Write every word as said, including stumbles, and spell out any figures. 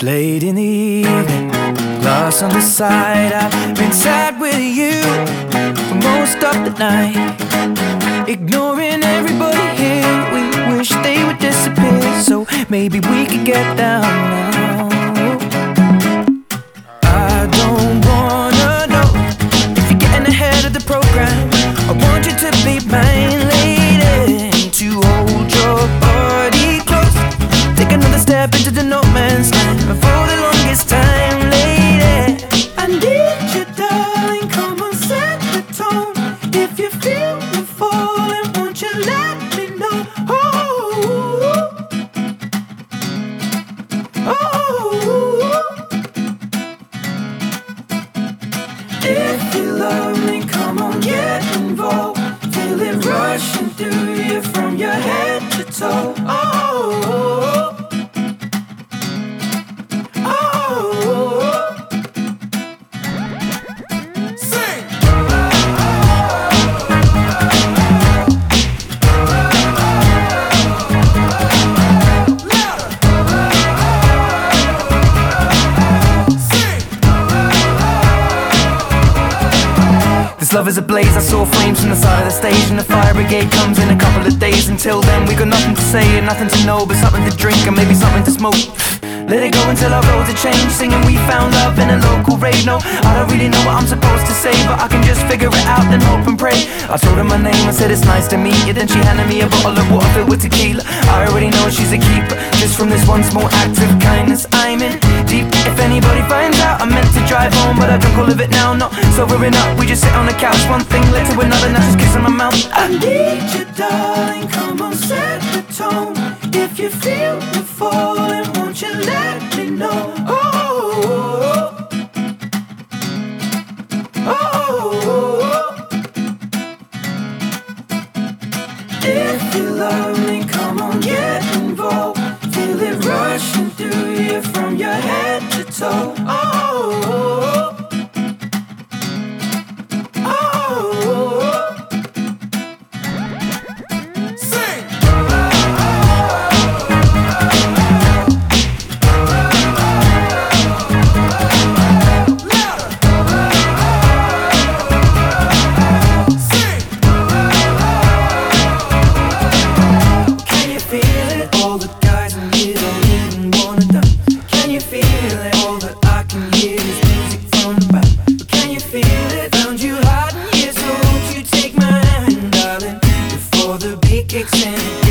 late in the evening, glass on the side. I've been sad with you for most of the night, ignoring everybody here. We wish they would disappear, so maybe we could get down now. I don't wanna know if you're getting ahead of the program. I want you to be mine, lady, to hold your body close. Take another step into the no man's land for the longest time, lady. I need you, darling, come on, set the tone. If you feel the falling, won't you let me know? Oh, oh. If you love me, come on, get involved. Feel it rushing through you from your head to toe. Oh, love is ablaze, I saw flames from the side of the stage, and the fire brigade comes in a couple of days. Until then we got nothing to say and nothing to know, but something to drink and maybe something to smoke. Let it go until our roads are changed, singing we found love in a local rave. No, I don't really know what I'm supposed to say, but I can just figure it out, then hope and pray. I told her my name, I said it's nice to meet you. Then she handed me a bottle of water filled with tequila. I already know she's a keeper, just from this one small act of kindness. I'm in deep, if anybody finds out. I meant to drive home, but I drunk all of it now. Not sobering up, we just sit on the couch. One thing led to another, now she's kissing my mouth. I need you, darling, come on, set the tone. If you feel the falling, won't you let me know? Oh, oh. If you love me, come on, get involved. Feel it rushing through you from your head to toe. Oh, kicks in.